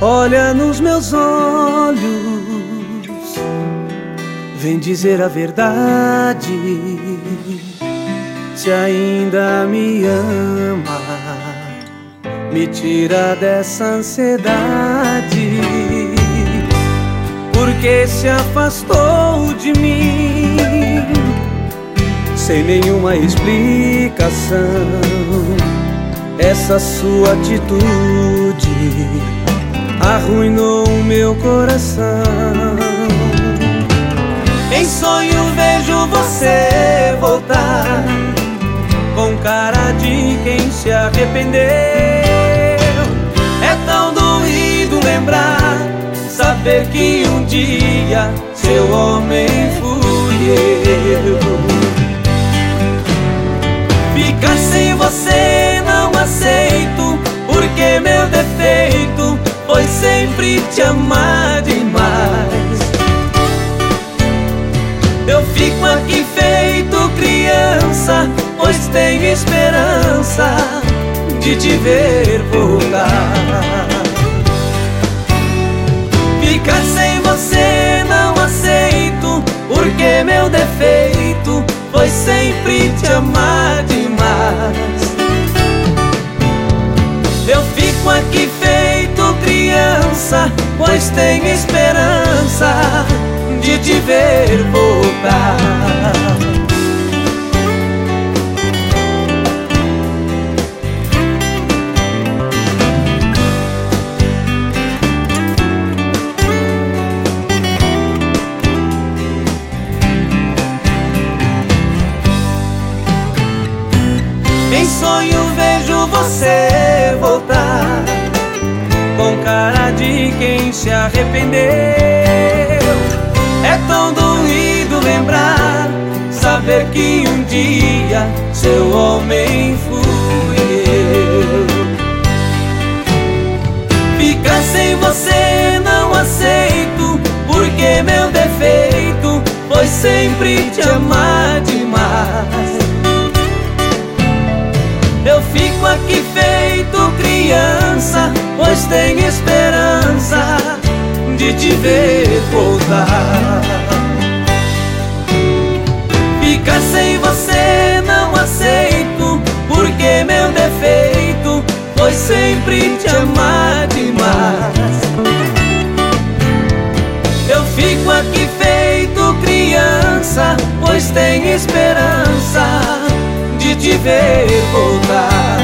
Olha nos meus olhos, vem dizer a verdade. Se ainda me ama, me tira dessa ansiedade. Porque se afastou de mim sem nenhuma explicação. Essa sua atitude arruinou o meu coração. Em sonho vejo você voltar com cara de quem se arrependeu. É tão doído lembrar, saber que um dia seu homem fui eu. Ficar sem você não aceito, porque meu defeito foi sempre te amar demais. Eu fico aqui feito criança, pois tenho esperança de te ver voltar. Ficar sem você não aceito, porque meu defeito foi sempre te amar demais. Eu fico aqui feito criança, pois tenho esperança de te ver voltar. Em sonho vejo você voltar com cara de quem se arrependeu. É tão doído lembrar, saber que um dia seu homem fui eu. Ficar sem você não aceito, porque meu defeito foi sempre te amar demais. Eu fico aqui feito criança, pois tenho esperança de te ver voltar. Ficar sem você não aceito, porque meu defeito foi sempre te amar demais. Eu fico aqui feito criança, pois tenho esperança de te ver voltar.